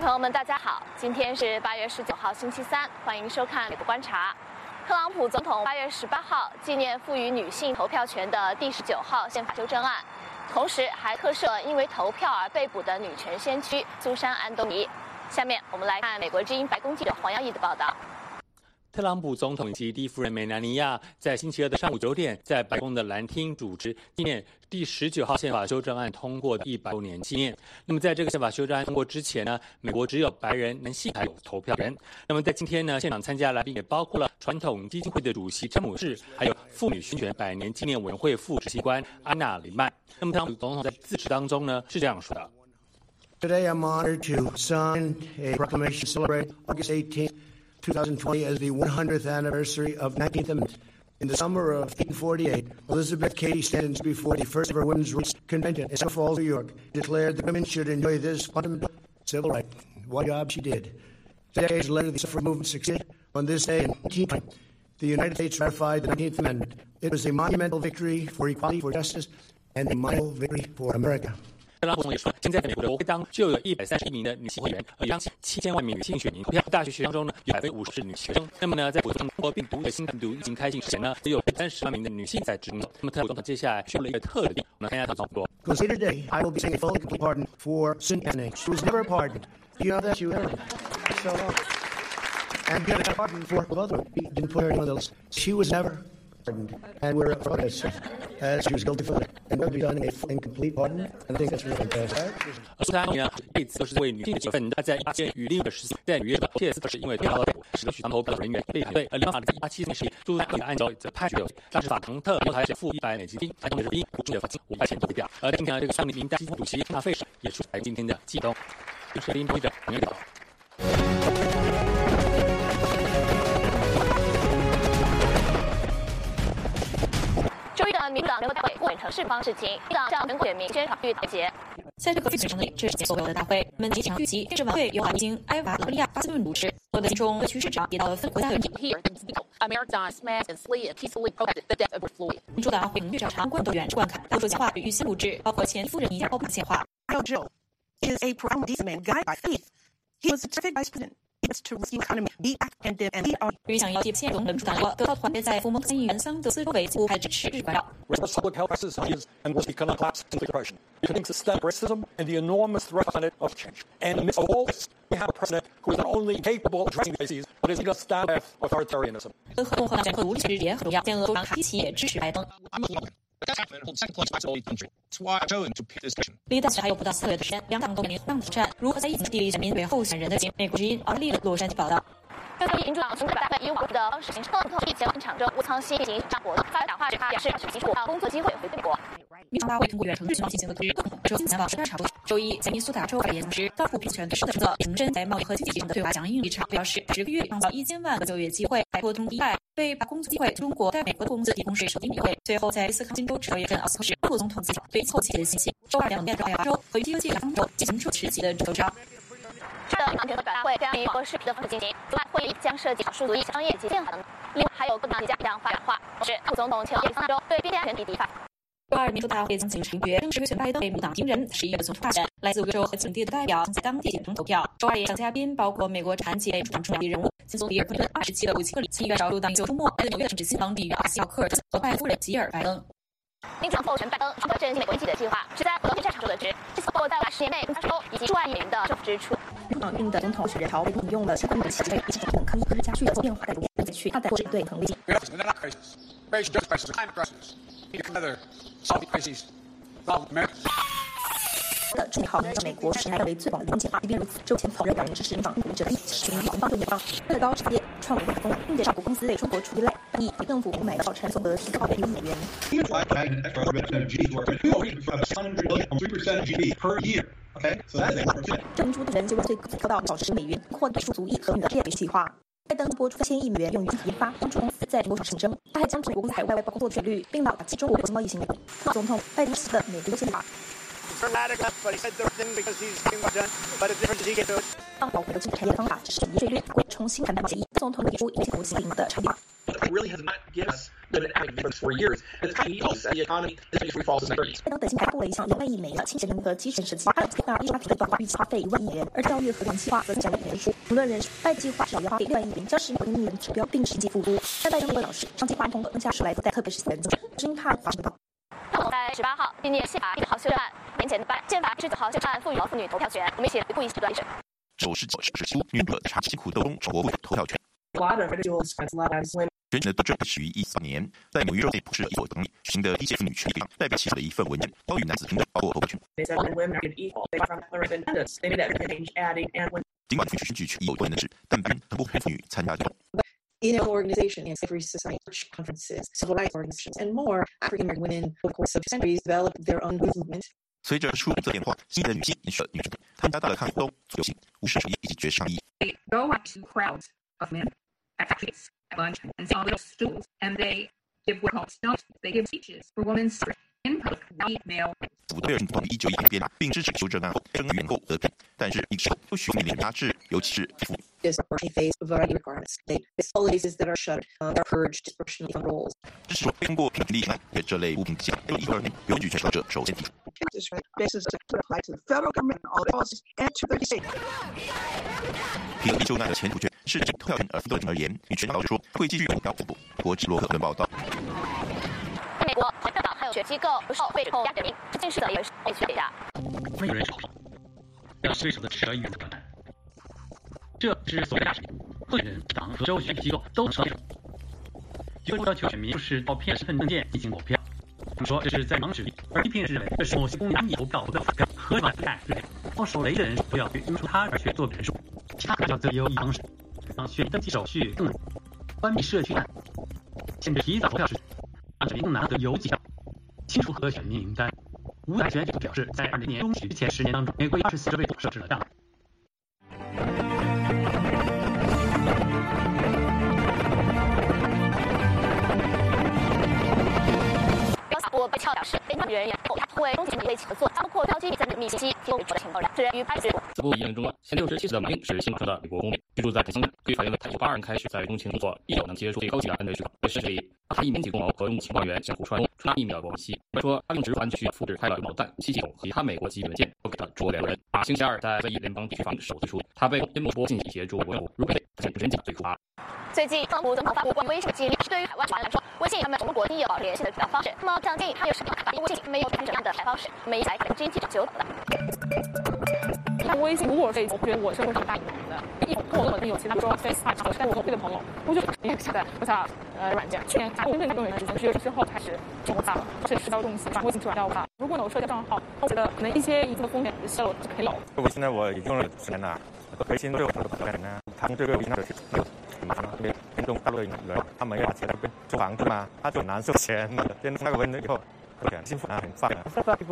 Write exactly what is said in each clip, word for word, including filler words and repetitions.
朋友们，大家好，今天是八月十九号，星期三，欢迎收看《美国观察》。特朗普总统八月十八号纪念赋予女性投票权的第十九号宪法修正案，同时还特赦因为投票而被捕的女权先驱苏珊·安东尼。下面我们来看美国之音白宫记者黄耀义的报道。 特朗普总统以及第一夫人梅兰妮亚在星期二的上午九点，在白宫的蓝厅主持纪念第十九号宪法修正案通过的一百周年纪念。那么，在这个宪法修正案通过之前呢，美国只有白人男性才有投票权。那么，在今天呢，现场参加来宾也包括了传统基金会的主席詹姆士，还有妇女宣权百年纪念委员会副执行官安娜里曼。那么，特朗普总统在致辞当中呢是这样说的 ：“Today I'm honored to sign a proclamation to celebrate August eighteenth.twenty twenty as the one hundredth anniversary of nineteenth Amendment. In the summer of eighteen forty-eight, Elizabeth Cady stands before the first ever women's rights convention in Sioux Falls, New York, declared that women should enjoy this fundamental civil right. What a job she did. Decades later, the suffrage movement succeeded. On this day in nineteen twenty, the United States ratified the nineteenth Amendment. It was a monumental victory for equality, for justice, and a monumental victory for America.” 特朗普也说，现在在美国的国会当就有一百三十一名的女性会员，而将近七千万名女性选民投票。大学学生中呢，有百分之五十是女学生。那么呢，在中国病毒的新病毒疫情开禁之前呢，只有三十万名的女性在职工作。那么特朗普总统接下来宣布了一个特点，我们来看一下特朗普说 Because later today, I will be saying a full and complete pardon for Cindy Anthony. She was never pardoned. You know that? She was never. So, and you got a pardon for both of them. We didn't put her on the list. She was never.And we're as, as she was guilty for that. And we'll be done a full and complete pardon. And I think that's really fantastic. 而苏珊呢，这次都是为女性的身份。她在一八七与另一个时期，在纽约的切斯特是因为投票被捕，使得许多投票人员被反对。而联邦法的一八七年时，苏珊按照这判决有罪，当时法唐特还是付一百美金，还同时逼雇主的罚金五块钱都被掉。而今天这个三名名单基金主席纳费什也出台今天的季动。就是林记者黄月宝。 周一的民主党联合大会过远程释放事情，民主党向全国选民宣传预告节。 在这个非常里，这是前所未有的大会。我们即将聚集，这支晚会由已经埃瓦、罗利亚、巴斯顿主持。我的民众和趋势者跌到了分国家和地。民主党会明确找长观众员观看，到时讲话与预先录制，包括前夫人尼亚·奥巴马讲话。 Joe is a profound decent man, guided by faith. He was a terrific vice president.It's to rescue economy, be active, and lead our. 与想要接线总民主党国得到团结在福蒙参议员桑德斯周围，似乎还支持日管绕。 Response public health crisis is and was economic collapse and depression. Becoming systemic racism and the enormous threat of change. And amidst all this, we have a president who is not only capable of addressing these crises, but is a stab at authoritarianism. 和共和党政客独立支持也很重要。现俄州长卡伊奇也支持拜登。离大选还有不到四个月的时间，两党都面临同样的挑战，如何在疫情地利选民为候选人的美国之音奥地利的洛杉矶报道。 要以民主党从百万以网的方式形成特特前往场中窝仓新进行上活动，发表讲话时他表示要基础到工作机会回美国。 民主党大会通过远程日前进行的对各种州新南岛时差不多。周一，在明尼苏达州发言时，特朗普评选对施的政策，认真在贸易和经济上的对华强硬立场，表示十个月创造一千万个就业机会，摆脱中低代被把工作机会中国在美国的工资提供税收低优惠。最后，在威斯康星州持有任奥斯特时，副总统自对后期的信息。周二两点，爱华州和于基两州进行出持级的州招。 这的民主党大会将以网络视频的方式进行，此外会议将涉及少数族裔、商业及宪法等，另外还有各党几家将发表话。同时，副总统前往亚州对边疆权提提法。 周二，民主大会将进行成员，正式推选拜登为民主党新人。十一月的总统大选，来自五个州和境地的代表将在当地简中投票。周二也上嘉宾包括美国产企民主党重要人物，前总理比尔·克林顿、二十七的武器克里、参议院少数党领袖出没，来自纽约的政治新郎里约·阿西奥克尔和拜夫人吉尔·拜登。 民主党候选拜登宣布振兴美国经济的计划，旨在和平战场中的值，这次包括在十年内增加收以及数万亿美元的政府支出。 民主党定的总统候选人条引用了相关的契机，以及总统抗议和日加剧的变化带动并且去大胆或者对衡力劲。的重号在美国是来为最广的风险化，即便如此，周前否认表明支持民党者的群民方对美方，为了高产业创维风，并且上古公司类中国处理类，以政府购买的造成总额提高百分之一美元。这民主党人就为最高到保持十美元，或数族裔和你的列为计划。拜登拨出三千亿美元用于研发，帮助公司在中国上竞争。他还将美国公司海外外包工作的税率，并打击中国经贸疫情。总统拜登的美国计划。 dramatic left, but he said the right thing because he's getting more done. But the difference is he gets to it. 让保回的经济产业的方法只是以税率会重新谈判协议。总统提出一口气的产品。 It really has not given us good economic difference for years. It's kind of needles as the economy is free falls in the thirties. 拜登北京发布了一项两万亿美元的清洁能源基建设计，还有那一八批的计划预计花费一万亿美元，而教育和氧气化则增加了一年数。评论人士，拜登计划至少要花费六万亿元，将十年能源指标定时经济复苏。但拜登也表示，上计划通过增加十来代，特别是私人增长，因怕发生不到。 在十八号，纪念宪法一号修正案年前的颁宪法十九号修正案赋予了妇女投票权。我们一起来回顾一下这段历史。 九世纪是苏女者长期辛苦斗争，国会投票权。选举的斗争始于一四年，在纽约州内普市一所等里举行的第一届妇女权利党代表写的一份文件，高于男子平等，包括投票权。尽管妇女选举权有多人制，但白人很不欢迎妇女参加这种。 In our organization, in civil society, conferences, civil rights organizations, and more, African American women over the course of centuries developed their own movement. 随着出色变化，新的女性、女性、女性，她们加大了抗运动、自由性、无产主义以及爵士上议。 They go up to crowds of men at factories, at lunch, and small little stools, and they give what are called stumps. They give speeches for women's in public, white male. 福特人同于一九一二年并支持修正案后，争议原后得骗，但是一时后又许多面临压制，尤其是妇女。 Disproportionately face a variety of requirements. They face policies that are shuttered, uh, are purged disproportionately from roles. 支持说通过平权利案，对这类物品之下，由一九二年由举权受者首先提出。 Basis to apply to the federal government, all policies, and to the state. 提了修正案的前途权是就投票权而奋斗者而言，女权老师说会继续拥抱不国际洛克伦报道。 美国投票党还有学机构受被指控压人民，近视的也是被学家。 没有人少，让对手的持有语言观看，这是所谓的大选。候选人、党和州选举机构都能受骗。机构要求选民就是照片、身份证件进行投票。他们说这是在盲指，而批评人士认为这是某些公民投票的反票和反派认为靠手雷的人都要去因出他而去做人数，其他叫则有一方式，让选登记手续更难，关闭社区站，限制提早投票时。 让选民更难得邮寄票，清除和选民名单。无党选举表示，在二零年中许之前十年当中，美国有二十四州被设置了障碍。 标萨部被撬表示，被判人员后，他为中情一起合作，包括标记在密信息提供给的情报人。此人于八月。 此部言论中，前六十七岁的马丁是新出的美国公民，居住在肯辛顿。据法院的判决，八人开始在中情工作，一手能接触最高级的安全指导，在事实里。 他以民警共谋和中情报员相互串通，传达秘密的关系。他说，他用直传去复制开了导弹、气系统和其他美国机密文件，都给了卓两个人。啊，星期二在非裔联邦地区法院首次出，他被边莫波信息协助国务，如被他人检最处罚。 最近，特朗普总统发布关于微信的激励，对于海外传来说，微信他们中国第一有保持联系的主要方式。那么，相信他有什么看法？因为微信没有传怎样的台方式，我们一起来看经济九等的。 那微信如果是我觉得我是会很大影响的。一跟我本身有其他说 FaceTime 或者是我同辈的朋友，我就也下载 WhatsApp 呃软件。去年我认识用人之前，十月之后开始用 WhatsApp，是社交重心，把微信出来叫 WhatsApp。如果有社交账号，我觉得可能一些一次的风险泄露就可以漏。 微信呢，我已经用了十年了，微信对我的个人呢，他们这个微信的那个挺麻烦，特别严重大陆人，他们要把钱都租房子嘛，他就很难收钱。先那个问了以后，都很幸福啊，很放啊。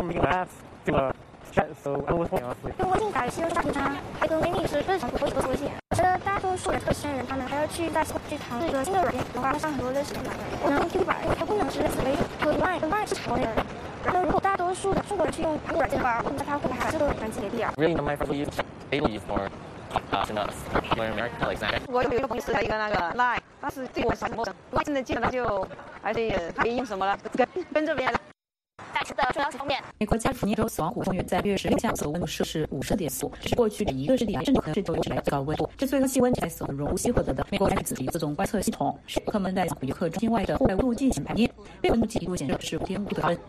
就微信改是用大平台，还跟微信是日常不会合作微信。我觉得大多数的特新人他们还要去在去尝试一个新的软件，的话上很多类似的软件。我能 Q 版，因为它功能是类似微信和 Line， 跟 Line 是国内的。然后如果大多数的中国人去用苹果软件的话，我们它会把这个软件给掉。 Really, my friends will use able use more uh, than us. Popular in America like that. 我有一个朋友是一个那个 Line， 但是对我很陌生。我现在基本上就还是他用什么了，跟跟着别人。 在此的重要性方面， 美国加利福尼州死亡谷公园在六月十六下测温度摄氏五十点四，这是过去一个世纪来甚至可能是九有史来最高温度。这最高气温在死很容呼吸获得的。美国开始自动观测系统，使游客们在游客中心外的户外温度计进行排面，被温度计一度显示是五点五度高温。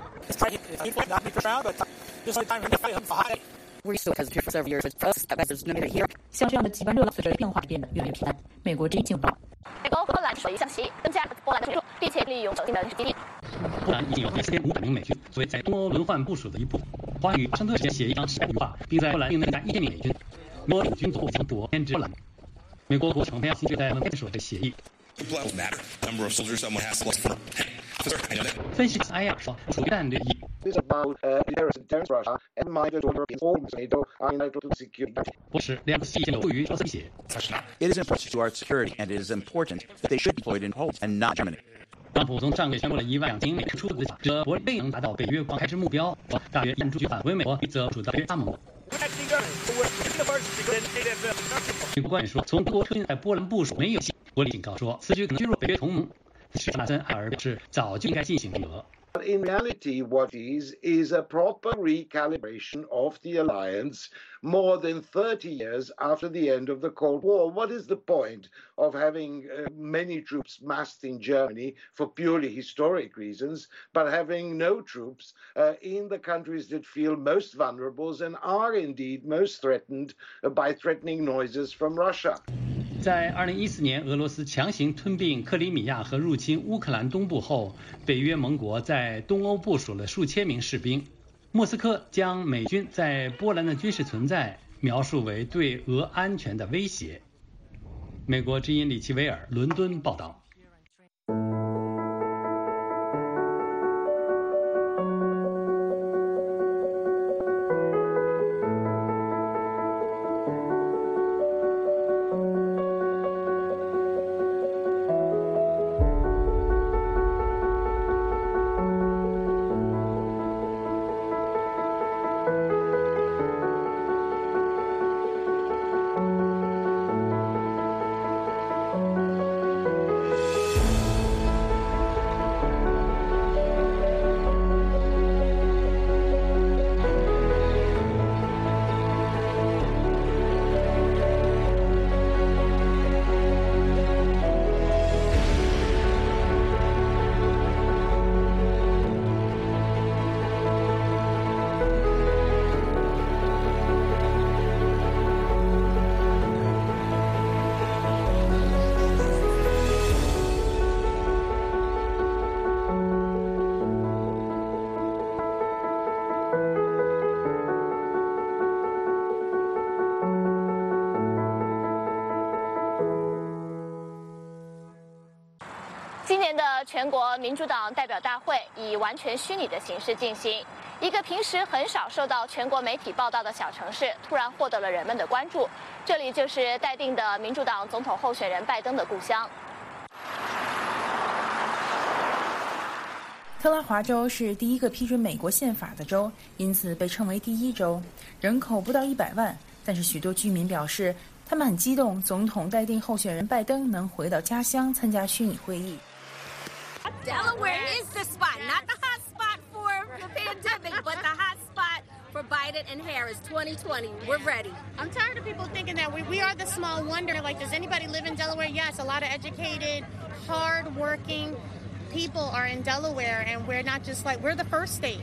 像这样的极端热浪，随着变化变得越来越频繁。美国之音新闻报道。 美国波兰水一向西，增加波兰的水柱，并且利用手机的基地。 波兰已经有四千五百名美军作为在东欧轮换部署的一部分。华与华盛顿之间协议将实现化，并在波兰另增加一千名美军。美国领军总部将夺编制波兰。美国国防部要新在门签署的协议。分析埃亚说，属于战略意义。 不是两个协议有助于协议。 It is important to our security, and it is important that they should be deployed in Poland and not Germany. 特朗普从上个月宣布了一万两千美元出资，这我未能达到北约国防开支目标，大约援助返回美国，则主导约加盟。美国官员说，从德国撤军在波兰部署没有戏。国里警告说，此举可能削弱北约同盟。许纳森·艾尔表示，早就应该进行联合。 But in reality, what it is, is a proper recalibration of the alliance more than thirty years after the end of the Cold War. What is the point of having uh, many troops massed in Germany for purely historic reasons, but having no troops uh, in the countries that feel most vulnerable and are indeed most threatened uh, by threatening noises from Russia? 在二零一四年，俄罗斯强行吞并克里米亚和入侵乌克兰东部后，北约盟国在东欧部署了数千名士兵。莫斯科将美军在波兰的军事存在描述为对俄安全的威胁。美国之音李奇维尔伦敦报道。 今年的全国民主党代表大会以完全虚拟的形式进行。一个平时很少受到全国媒体报道的小城市，突然获得了人们的关注。这里就是待定的民主党总统候选人拜登的故乡。 特拉华州是第一个批准美国宪法的州，因此被称为第一州，人口不到一百万。但是许多居民表示，他们很激动，总统待定候选人拜登能回到家乡参加虚拟会议。 Delaware is the spot, not the hot spot for the pandemic, but the hot spot for Biden and Harris twenty twenty. We're ready. I'm tired of people thinking that we, we are the small wonder. Like, does anybody live in Delaware? Yes, a lot of educated, hard-working people are in Delaware, and we're not just like, we're the first state.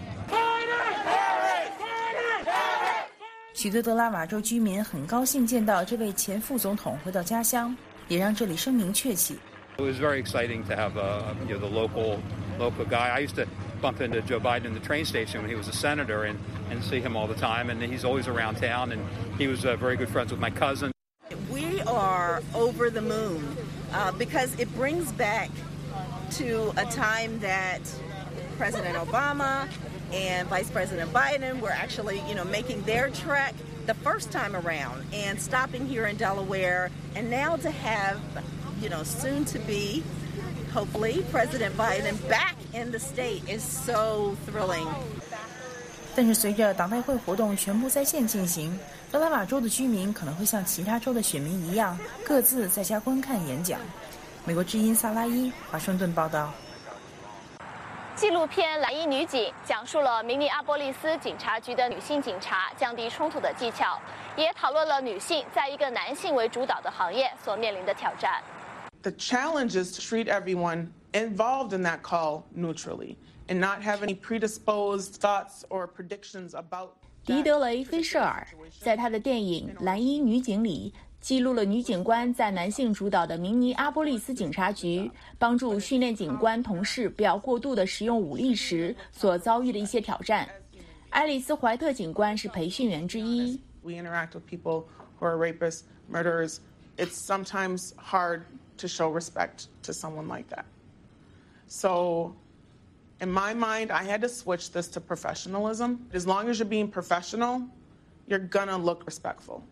许多德拉瓦州居民很高兴见到这位前副总统回到家乡，也让这里声名鹊起。 It was very exciting to have uh, you know, the local local guy. I used to bump into Joe Biden in the train station when he was a senator and, and see him all the time, and he's always around town, and he was uh, very good friends with my cousin. We are over the moon uh, because it brings back to a time that President Obama and Vice President Biden were actually, you know, making their trek the first time around and stopping here in Delaware, and now to have, you know, soon to be, hopefully, President Biden back in the state is so thrilling. 但是随着党代会活动全部在线进行，德拉瓦州的居民可能会像其他州的选民一样，各自在家观看演讲。美国之音萨拉伊华盛顿报道。 纪录片《蓝衣女警》讲述了明尼阿波利斯警察局的女性警察降低冲突的技巧，也讨论了女性在一个男性为主导的行业所面临的挑战。 The challenge is to treat everyone involved in that call neutrally and not have any predisposed thoughts or predictions about. 迪德雷·菲舍尔在他的电影《蓝衣女警》里记录了女警官在男性主导的明尼阿波利斯警察局帮助训练警官同事不要过度地使用武力时所遭遇的一些挑战。爱丽丝·怀特警官是培训员之一。 We interact with people who are rapists, murderers. It's sometimes hard to show respect to someone like that. So, in my mind, I had to switch this to professionalism. As long as you're being professional, you're gonna look respectful.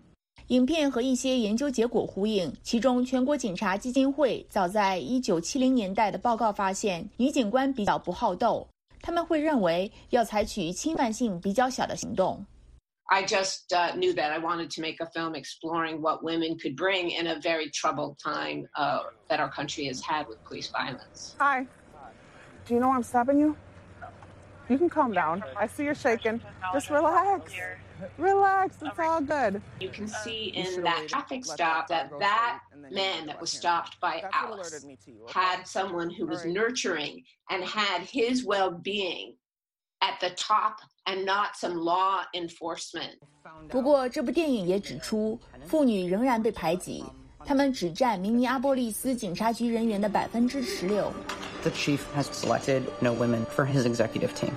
影片和一些研究结果呼应，其中全国警察基金会早在一九七零年代的报告发现，女警官比较不好斗，他们会认为要采取侵犯性比较小的行动。 I just uh, knew that I wanted to make a film exploring what women could bring in a very troubled time uh, that our country has had with police violence. Hi. Do you know I'm stopping you? You can calm down. I see you're shaking. Just relax. Relax. It's all good. You can see in that traffic stop that that man that was stopped by Alice had someone who was nurturing and had his well-being at the top and not some law enforcement. 不过，这部电影也指出，妇女仍然被排挤，她们只占明尼阿波利斯警察局人员的百分之十六。 The chief has selected no women for his executive team.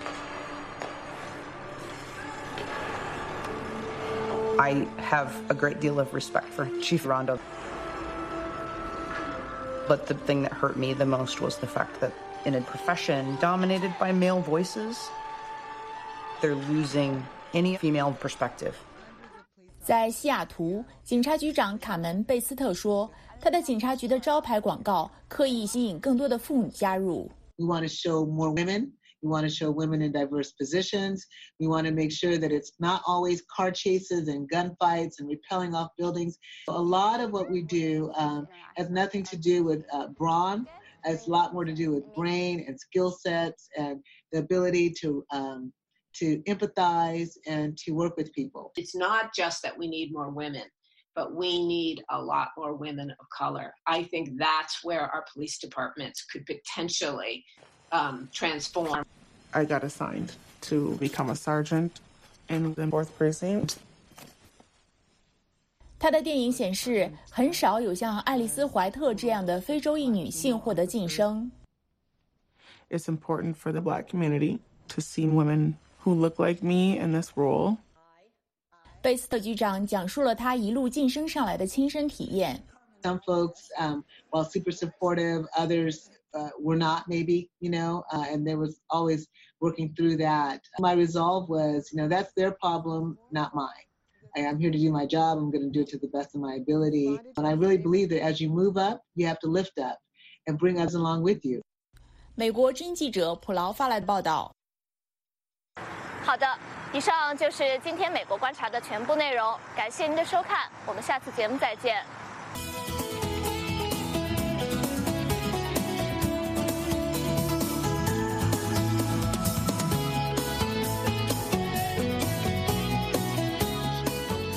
I have a great deal of respect for Chief Rondo. But the thing that hurt me the most was the fact that in a profession dominated by male voices, they're losing any female perspective. 在西雅图，警察局长卡门·贝斯特说，他的警察局的招牌广告刻意吸引更多的妇女加入。 We want to show more women. We want to show women in diverse positions. We want to make sure that it's not always car chases and gunfights and repelling off buildings. A lot of what we do um, has nothing to do with uh, brawn. It's a lot more to do with brain and skill sets and the ability to um, to empathize and to work with people. It's not just that we need more women, but we need a lot more women of color. I think that's where our police departments could potentially um, transform. I got assigned to become a sergeant in the fourth precinct. 他的电影显示，很少有像爱丽丝·怀特这样的非洲裔女性获得晋升。 It's important for the Black community to see women who look like me in this role. 贝斯特局长讲述了他一路晋升上来的亲身体验。 Some folks, um, while super supportive, others uh, were not, maybe, you know, uh, and there was always working through that. My resolve was, you know, that's their problem, not mine. I, I'm here to do my job. I'm going to do it to the best of my ability. And I really believe that as you move up, you have to lift up and bring others along with you. 美国之音记者普劳发来的报道。 好的，以上就是今天美国观察的全部内容，感谢您的收看，我们下次节目再见。